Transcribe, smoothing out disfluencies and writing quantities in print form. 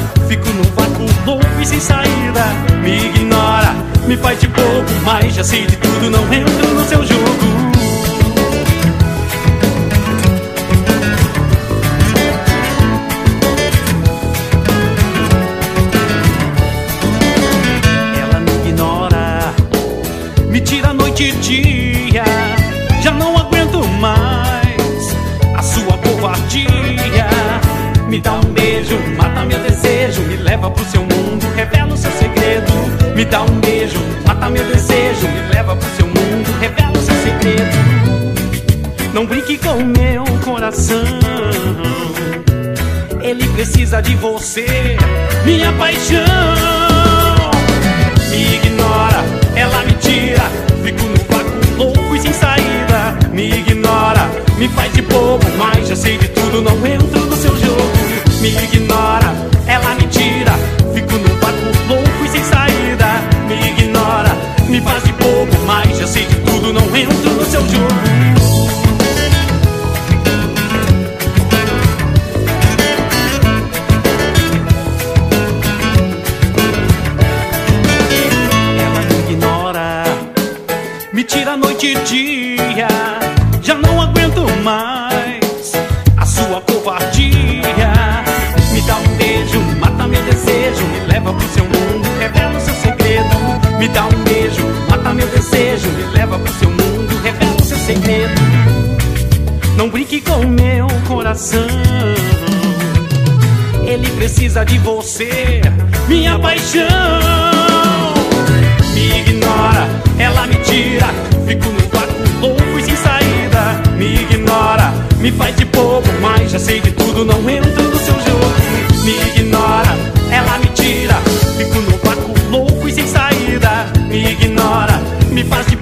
fico num vácuo louco e sem saída. Me ignora, me faz de bobo, mas já sei de tudo, não entro no seu jogo. Me tira noite e dia, já não aguento mais a sua covardia. Me dá um beijo, mata meu desejo, me leva pro seu mundo, revela o seu segredo. Me dá um beijo, mata meu desejo, me leva pro seu mundo, revela o seu segredo. Não brinque com meu coração, ele precisa de você, minha paixão. Me ignora, ela me tira, fico no vácuo louco e sem saída. Me ignora, me faz de bobo, mas já sei de tudo, não entro no seu jogo. Me ignora, ela me tira, fico no vácuo louco e sem saída. Me ignora, me faz de bobo, mas já sei de tudo, não entro no seu jogo. Me tira noite e dia, já não aguento mais a sua covardia. Me dá um beijo, mata meu desejo, me leva pro seu mundo, revela o seu segredo. Me dá um beijo, mata meu desejo, me leva pro seu mundo, revela o seu segredo. Não brinque com meu coração, ele precisa de você, minha paixão. Me ignora, ela me tira, fico no vácuo louco e sem saída. Me ignora, me faz de bobo, mas já sei de tudo, não entro no seu jogo. Me ignora, ela me tira, fico no vácuo louco e sem saída. Me ignora, me faz de